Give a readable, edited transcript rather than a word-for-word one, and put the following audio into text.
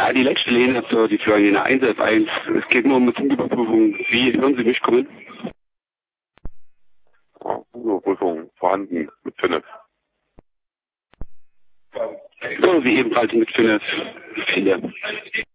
Ja, die Leitstelle hin für die Floriane 1F1. Es geht nur um eine Funküberprüfung. Wie hören Sie mich kommen? Überprüfung vorhanden mit 5. So wie ebenfalls mit 5. 4.